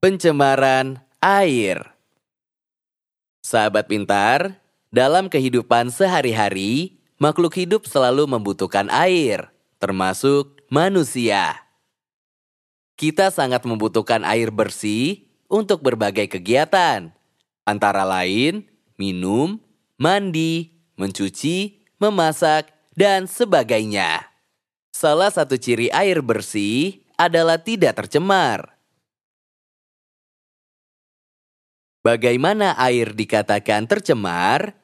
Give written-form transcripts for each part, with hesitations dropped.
Pencemaran air. Sahabat pintar, dalam kehidupan sehari-hari, makhluk hidup selalu membutuhkan air, termasuk manusia. Kita sangat membutuhkan air bersih untuk berbagai kegiatan, antara lain minum, mandi, mencuci, memasak, dan sebagainya. Salah satu ciri air bersih adalah tidak tercemar. Bagaimana air dikatakan tercemar?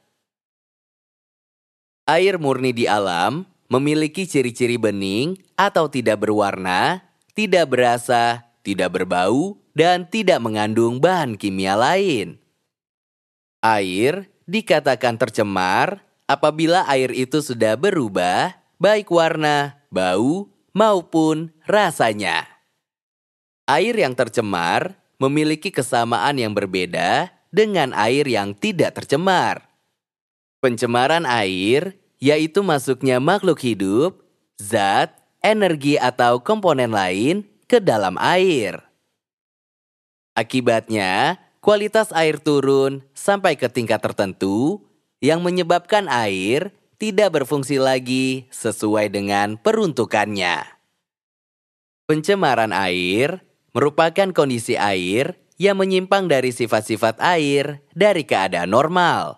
Air murni di alam memiliki ciri-ciri bening atau tidak berwarna, tidak berasa, tidak berbau, dan tidak mengandung bahan kimia lain. Air dikatakan tercemar apabila air itu sudah berubah, baik warna, bau, maupun rasanya. Air yang tercemar memiliki kesamaan yang berbeda dengan air yang tidak tercemar. Pencemaran air yaitu masuknya makhluk hidup, zat, energi atau komponen lain ke dalam air. Akibatnya, kualitas air turun sampai ke tingkat tertentu yang menyebabkan air tidak berfungsi lagi sesuai dengan peruntukannya. Pencemaran air merupakan kondisi air yang menyimpang dari sifat-sifat air dari keadaan normal.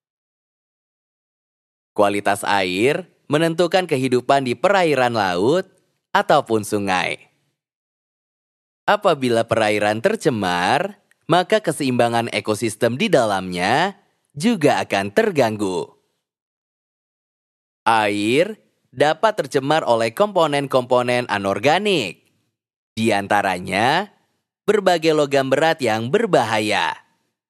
Kualitas air menentukan kehidupan di perairan laut ataupun sungai. Apabila perairan tercemar, maka keseimbangan ekosistem di dalamnya juga akan terganggu. Air dapat tercemar oleh komponen-komponen anorganik. Di antaranya, berbagai logam berat yang berbahaya.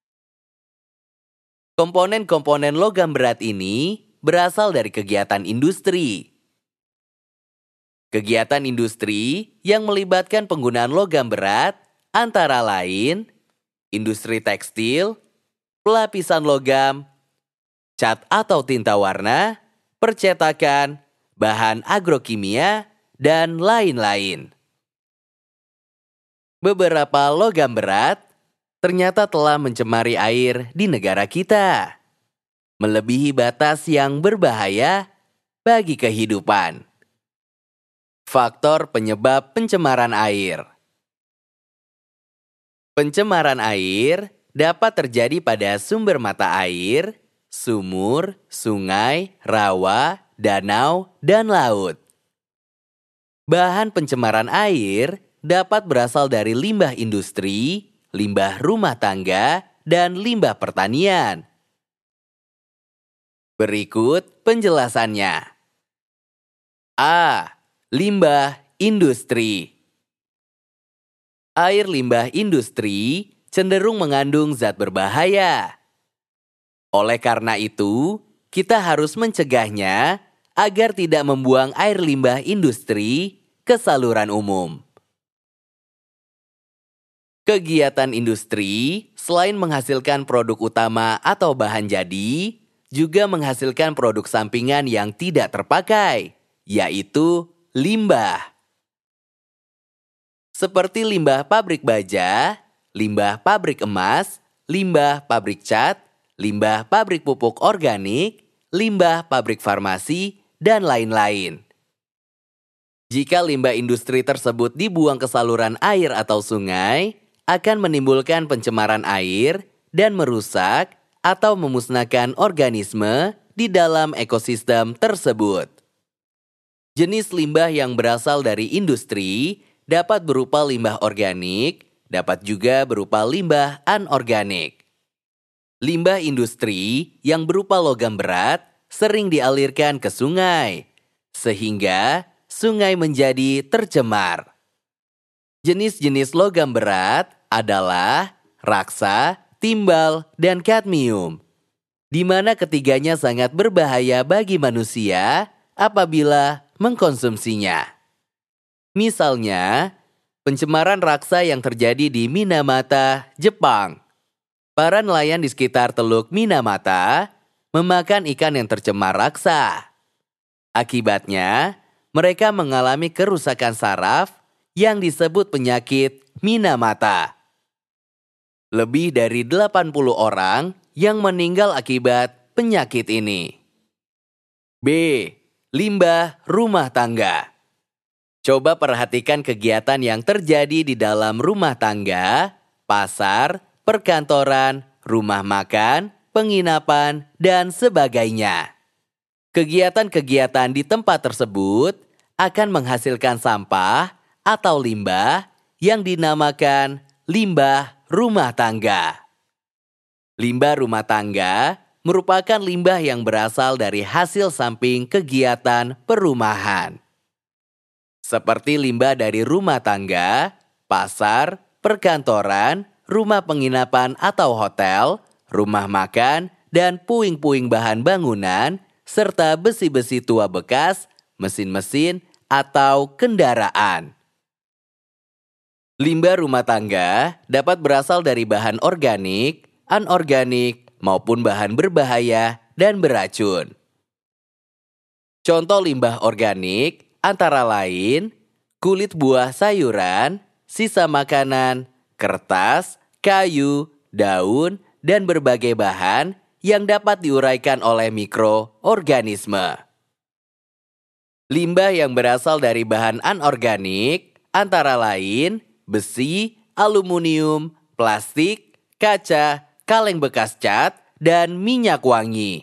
Komponen-komponen logam berat ini berasal dari kegiatan industri. Kegiatan industri yang melibatkan penggunaan logam berat antara lain industri tekstil, pelapisan logam, cat atau tinta warna, percetakan, bahan agrokimia, dan lain-lain. Beberapa logam berat ternyata telah mencemari air di negara kita, melebihi batas yang berbahaya bagi kehidupan. Faktor penyebab pencemaran air. Pencemaran air dapat terjadi pada sumber mata air, sumur, sungai, rawa, danau, dan laut. Bahan pencemaran air dapat berasal dari limbah industri, limbah rumah tangga, dan limbah pertanian. Berikut penjelasannya. A. Limbah industri. Air limbah industri cenderung mengandung zat berbahaya. Oleh karena itu, kita harus mencegahnya agar tidak membuang air limbah industri ke saluran umum. Kegiatan industri selain menghasilkan produk utama atau bahan jadi, juga menghasilkan produk sampingan yang tidak terpakai, yaitu limbah. Seperti limbah pabrik baja, limbah pabrik emas, limbah pabrik cat, limbah pabrik pupuk organik, limbah pabrik farmasi, dan lain-lain. Jika limbah industri tersebut dibuang ke saluran air atau sungai, akan menimbulkan pencemaran air dan merusak atau memusnahkan organisme di dalam ekosistem tersebut. Jenis limbah yang berasal dari industri dapat berupa limbah organik, dapat juga berupa limbah anorganik. Limbah industri yang berupa logam berat sering dialirkan ke sungai, sehingga sungai menjadi tercemar. Jenis-jenis logam berat adalah raksa, timbal, dan kadmium, di mana ketiganya sangat berbahaya bagi manusia apabila mengkonsumsinya. Misalnya, pencemaran raksa yang terjadi di Minamata, Jepang. Para nelayan di sekitar Teluk Minamata memakan ikan yang tercemar raksa. Akibatnya, mereka mengalami kerusakan saraf yang disebut penyakit Minamata. Lebih dari 80 orang yang meninggal akibat penyakit ini. B. Limbah rumah tangga. Coba perhatikan kegiatan yang terjadi di dalam rumah tangga, pasar, perkantoran, rumah makan, penginapan, dan sebagainya. Kegiatan-kegiatan di tempat tersebut akan menghasilkan sampah atau limbah yang dinamakan limbah rumah tangga. Limbah rumah tangga merupakan limbah yang berasal dari hasil samping kegiatan perumahan. Seperti limbah dari rumah tangga, pasar, perkantoran, rumah penginapan atau hotel, rumah makan, dan puing-puing bahan bangunan, serta besi-besi tua bekas, mesin-mesin, atau kendaraan. Limbah rumah tangga dapat berasal dari bahan organik, anorganik, maupun bahan berbahaya dan beracun. Contoh limbah organik antara lain kulit buah sayuran, sisa makanan, kertas, kayu, daun, dan berbagai bahan yang dapat diuraikan oleh mikroorganisme. Limbah yang berasal dari bahan anorganik antara lain besi, aluminium, plastik, kaca, kaleng bekas cat, dan minyak wangi.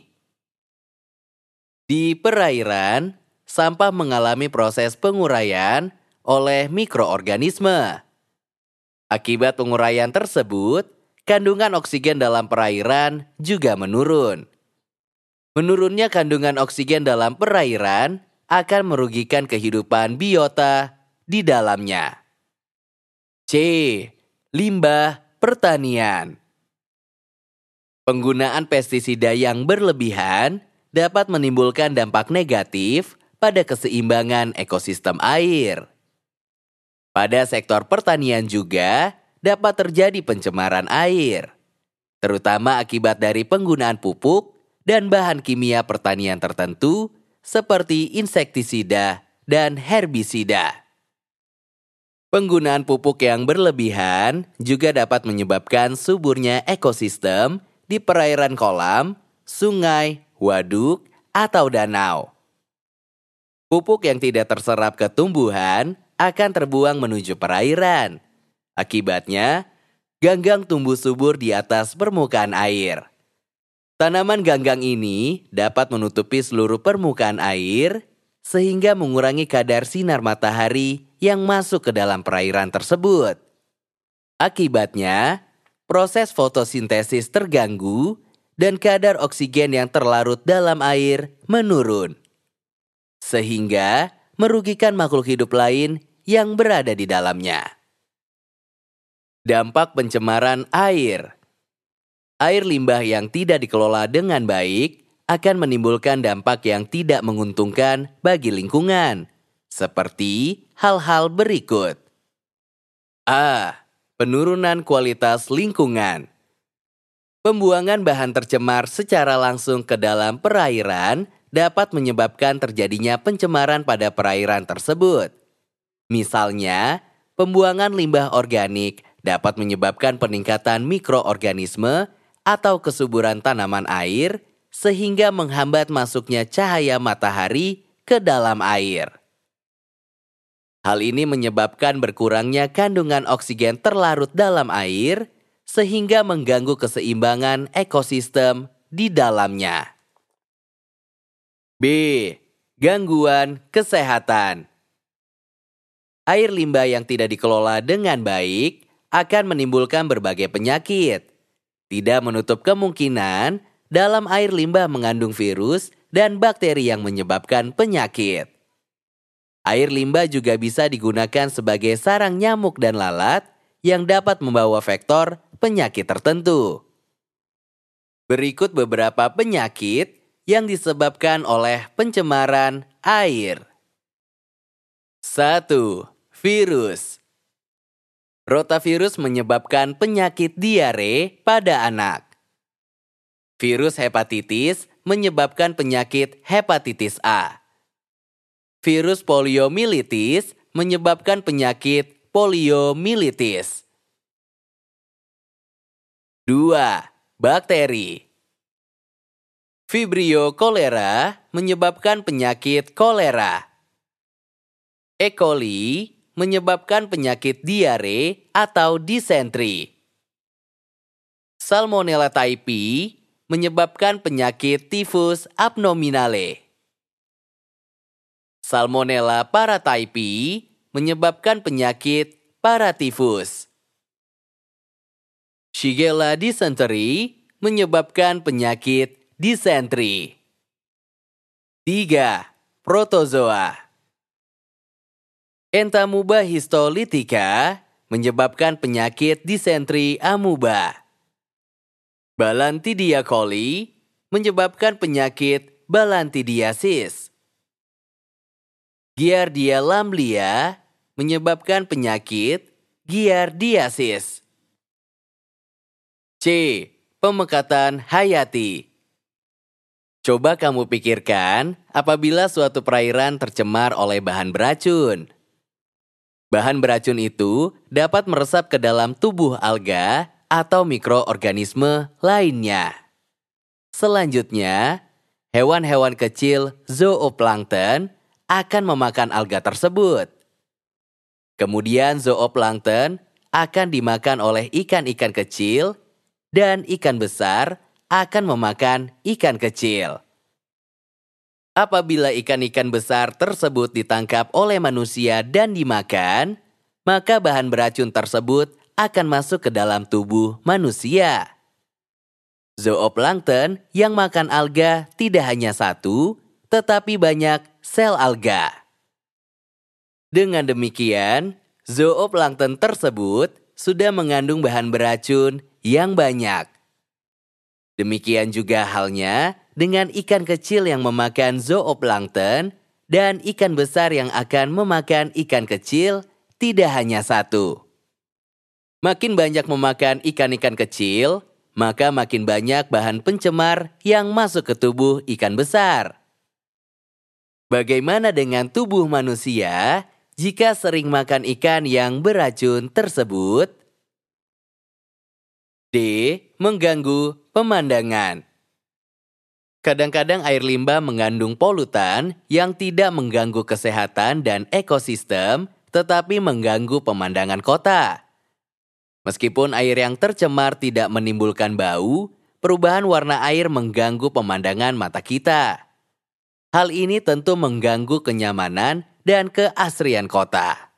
Di perairan, sampah mengalami proses penguraian oleh mikroorganisme. Akibat penguraian tersebut, kandungan oksigen dalam perairan juga menurun. Menurunnya kandungan oksigen dalam perairan akan merugikan kehidupan biota di dalamnya. C. Limbah pertanian. Penggunaan pestisida yang berlebihan dapat menimbulkan dampak negatif pada keseimbangan ekosistem air. Pada sektor pertanian juga dapat terjadi pencemaran air, terutama akibat dari penggunaan pupuk dan bahan kimia pertanian tertentu seperti insektisida dan herbisida. Penggunaan pupuk yang berlebihan juga dapat menyebabkan suburnya ekosistem di perairan kolam, sungai, waduk, atau danau. Pupuk yang tidak terserap ke tumbuhan akan terbuang menuju perairan. Akibatnya, ganggang tumbuh subur di atas permukaan air. Tanaman ganggang ini dapat menutupi seluruh permukaan air sehingga mengurangi kadar sinar matahari yang masuk ke dalam perairan tersebut. Akibatnya, proses fotosintesis terganggu dan kadar oksigen yang terlarut dalam air menurun. Sehingga merugikan makhluk hidup lain yang berada di dalamnya. Dampak pencemaran air. Air limbah yang tidak dikelola dengan baik akan menimbulkan dampak yang tidak menguntungkan bagi lingkungan, seperti hal-hal berikut. A. Penurunan kualitas lingkungan. Pembuangan bahan tercemar secara langsung ke dalam perairan dapat menyebabkan terjadinya pencemaran pada perairan tersebut. Misalnya, pembuangan limbah organik dapat menyebabkan peningkatan mikroorganisme atau kesuburan tanaman air sehingga menghambat masuknya cahaya matahari ke dalam air. Hal ini menyebabkan berkurangnya kandungan oksigen terlarut dalam air sehingga mengganggu keseimbangan ekosistem di dalamnya. B. Gangguan kesehatan. Air limbah yang tidak dikelola dengan baik akan menimbulkan berbagai penyakit. Tidak menutup kemungkinan dalam air limbah mengandung virus dan bakteri yang menyebabkan penyakit. Air limbah juga bisa digunakan sebagai sarang nyamuk dan lalat yang dapat membawa vektor penyakit tertentu. Berikut beberapa penyakit yang disebabkan oleh pencemaran air. 1. Virus. Rotavirus menyebabkan penyakit diare pada anak. Virus hepatitis menyebabkan penyakit hepatitis A. Virus poliomyelitis menyebabkan penyakit poliomyelitis. 2. Bakteri. Vibrio cholera menyebabkan penyakit kolera. E. coli menyebabkan penyakit diare atau disentri. Salmonella typhi menyebabkan penyakit tifus abnominale. Salmonella paratyphi menyebabkan penyakit paratifus. Shigella dysentery menyebabkan penyakit disentri. 3. Protozoa. Entamuba histolytica menyebabkan penyakit disentri amuba. Balantidia coli menyebabkan penyakit balantidiasis. Giardia lamblia menyebabkan penyakit giardiasis. C. Pemekatan hayati. Coba kamu pikirkan apabila suatu perairan tercemar oleh bahan beracun. Bahan beracun itu dapat meresap ke dalam tubuh alga atau mikroorganisme lainnya. Selanjutnya, hewan-hewan kecil zooplankton akan memakan alga tersebut. Kemudian zooplankton akan dimakan oleh ikan-ikan kecil dan ikan besar akan memakan ikan kecil. Apabila ikan-ikan besar tersebut ditangkap oleh manusia dan dimakan, maka bahan beracun tersebut akan masuk ke dalam tubuh manusia. Zooplankton yang makan alga tidak hanya satu, tetapi banyak sel alga. Dengan demikian, zooplankton tersebut sudah mengandung bahan beracun yang banyak. Demikian juga halnya dengan ikan kecil yang memakan zooplankton dan ikan besar yang akan memakan ikan kecil tidak hanya satu. Makin banyak memakan ikan-ikan kecil, maka makin banyak bahan pencemar yang masuk ke tubuh ikan besar. Bagaimana dengan tubuh manusia jika sering makan ikan yang beracun tersebut? D. Mengganggu pemandangan. Kadang-kadang air limbah mengandung polutan yang tidak mengganggu kesehatan dan ekosistem, tetapi mengganggu pemandangan kota. Meskipun air yang tercemar tidak menimbulkan bau, perubahan warna air mengganggu pemandangan mata kita. Hal ini tentu mengganggu kenyamanan dan keasrian kota.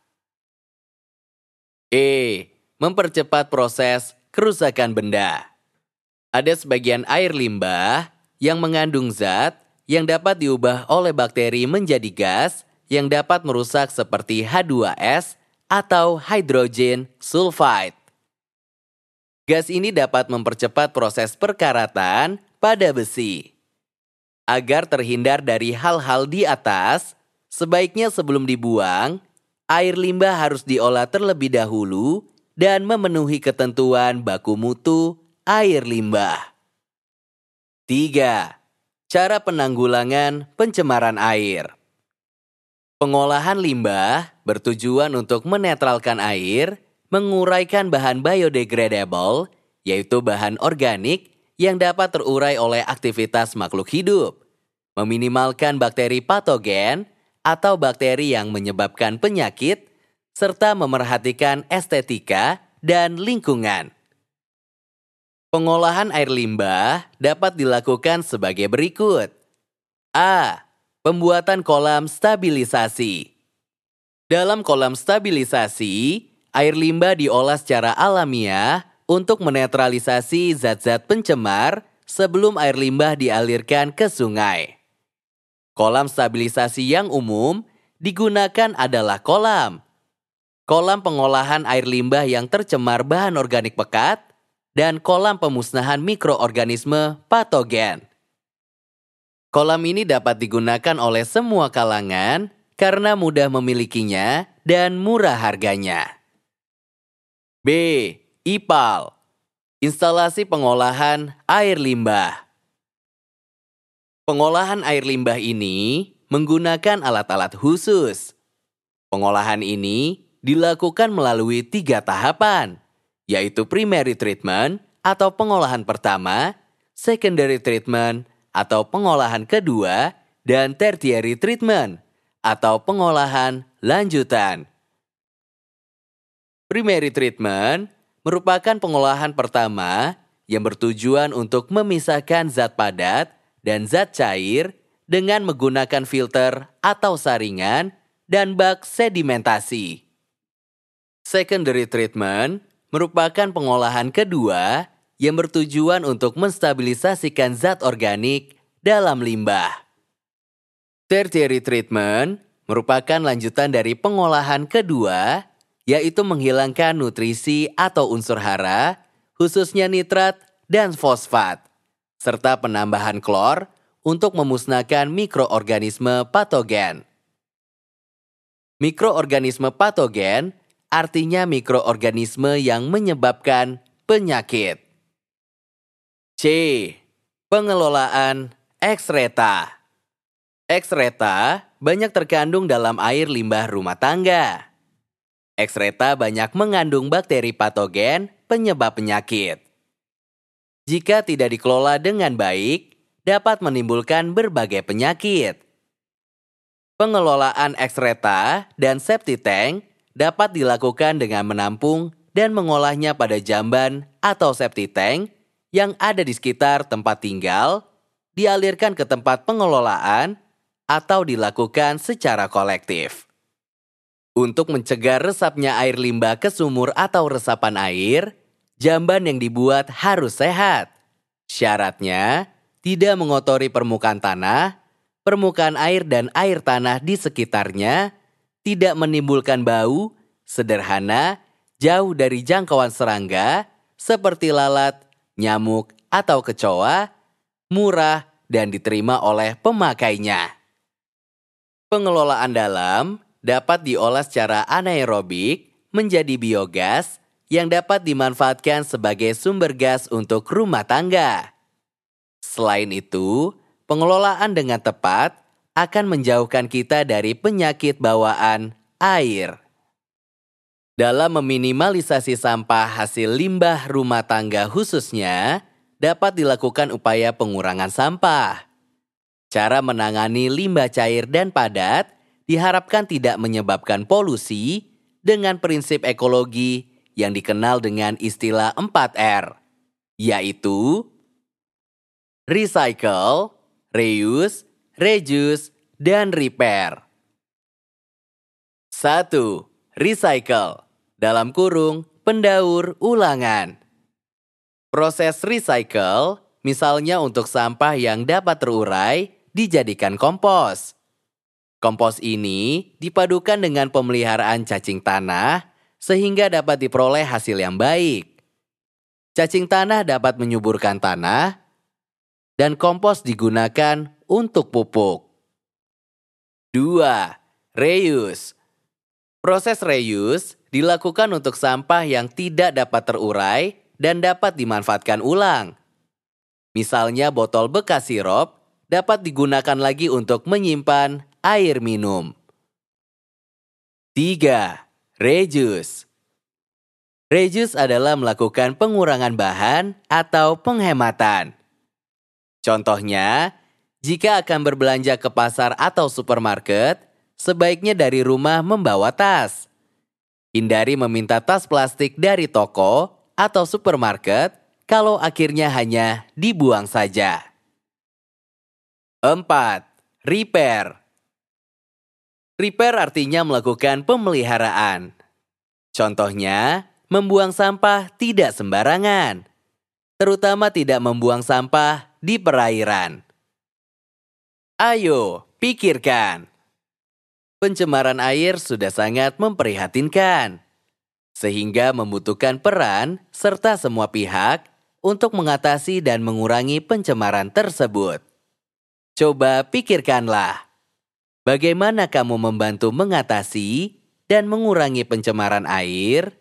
E. Mempercepat proses kerusakan benda. Ada sebagian air limbah yang mengandung zat yang dapat diubah oleh bakteri menjadi gas yang dapat merusak seperti H2S atau hydrogen sulfide. Gas ini dapat mempercepat proses perkaratan pada besi. Agar terhindar dari hal-hal di atas, sebaiknya sebelum dibuang, air limbah harus diolah terlebih dahulu dan memenuhi ketentuan baku mutu air limbah. 3. Cara penanggulangan pencemaran air. Pengolahan limbah bertujuan untuk menetralkan air, menguraikan bahan biodegradable, yaitu bahan organik yang dapat terurai oleh aktivitas makhluk hidup, meminimalkan bakteri patogen atau bakteri yang menyebabkan penyakit, serta memerhatikan estetika dan lingkungan. Pengolahan air limbah dapat dilakukan sebagai berikut. A. Pembuatan kolam stabilisasi. Dalam kolam stabilisasi, air limbah diolah secara alamiah untuk menetralisasi zat-zat pencemar sebelum air limbah dialirkan ke sungai. Kolam stabilisasi yang umum digunakan adalah kolam pengolahan air limbah yang tercemar bahan organik pekat, dan kolam pemusnahan mikroorganisme patogen. Kolam ini dapat digunakan oleh semua kalangan karena mudah memilikinya dan murah harganya. B. IPAL. Instalasi pengolahan air limbah. Pengolahan air limbah ini menggunakan alat-alat khusus. Pengolahan ini dilakukan melalui 3 tahapan, yaitu primary treatment atau pengolahan pertama, secondary treatment atau pengolahan kedua, dan tertiary treatment atau pengolahan lanjutan. Primary treatment merupakan pengolahan pertama yang bertujuan untuk memisahkan zat padat dan zat cair dengan menggunakan filter atau saringan dan bak sedimentasi. Secondary treatment merupakan pengolahan kedua yang bertujuan untuk menstabilisasikan zat organik dalam limbah. Tertiary treatment merupakan lanjutan dari pengolahan kedua, yaitu menghilangkan nutrisi atau unsur hara, khususnya nitrat dan fosfat, serta penambahan klor untuk memusnahkan mikroorganisme patogen. Mikroorganisme patogen artinya mikroorganisme yang menyebabkan penyakit. C. Pengelolaan ekstreta. Ekstreta banyak terkandung dalam air limbah rumah tangga. Ekstreta banyak mengandung bakteri patogen penyebab penyakit. Jika tidak dikelola dengan baik, dapat menimbulkan berbagai penyakit. Pengelolaan ekstreta dan septic tank dapat dilakukan dengan menampung dan mengolahnya pada jamban atau septic tank yang ada di sekitar tempat tinggal, dialirkan ke tempat pengelolaan, atau dilakukan secara kolektif. Untuk mencegah resapnya air limbah ke sumur atau resapan air, jamban yang dibuat harus sehat. Syaratnya, tidak mengotori permukaan tanah, permukaan air dan air tanah di sekitarnya, tidak menimbulkan bau, sederhana, jauh dari jangkauan serangga, seperti lalat, nyamuk, atau kecoa, murah, dan diterima oleh pemakainya. Pengelolaan dalam dapat diolah secara anaerobik menjadi biogas yang dapat dimanfaatkan sebagai sumber gas untuk rumah tangga. Selain itu, pengelolaan dengan tepat akan menjauhkan kita dari penyakit bawaan air. Dalam meminimalisasi sampah hasil limbah rumah tangga khususnya, dapat dilakukan upaya pengurangan sampah. Cara menangani limbah cair dan padat diharapkan tidak menyebabkan polusi dengan prinsip ekologi yang dikenal dengan istilah 4R, yaitu recycle, reuse, reduce, dan repair. 1. Recycle, dalam kurung, pendaur ulangan. Proses recycle, misalnya untuk sampah yang dapat terurai, dijadikan kompos. Kompos ini dipadukan dengan pemeliharaan cacing tanah sehingga dapat diperoleh hasil yang baik. Cacing tanah dapat menyuburkan tanah dan kompos digunakan untuk pupuk. 2. Reuse. Proses reuse dilakukan untuk sampah yang tidak dapat terurai dan dapat dimanfaatkan ulang. Misalnya botol bekas sirup dapat digunakan lagi untuk menyimpan air minum. 3. Reduce. Reduce adalah melakukan pengurangan bahan atau penghematan. Contohnya, jika akan berbelanja ke pasar atau supermarket, sebaiknya dari rumah membawa tas. Hindari meminta tas plastik dari toko atau supermarket kalau akhirnya hanya dibuang saja. 4. Repair. Repair artinya melakukan pemeliharaan. Contohnya, membuang sampah tidak sembarangan, terutama tidak membuang sampah di perairan. Ayo, pikirkan. Pencemaran air sudah sangat memprihatinkan, sehingga membutuhkan peran serta semua pihak untuk mengatasi dan mengurangi pencemaran tersebut. Coba pikirkanlah, bagaimana kamu membantu mengatasi dan mengurangi pencemaran air?